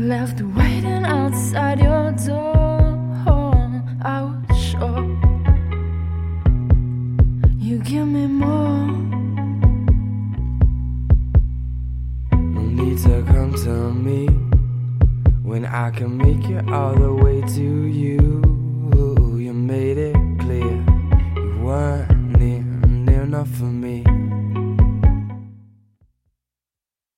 left waiting outside your door. I was sure you give me more. No need to come to me when I can make it all the way to you.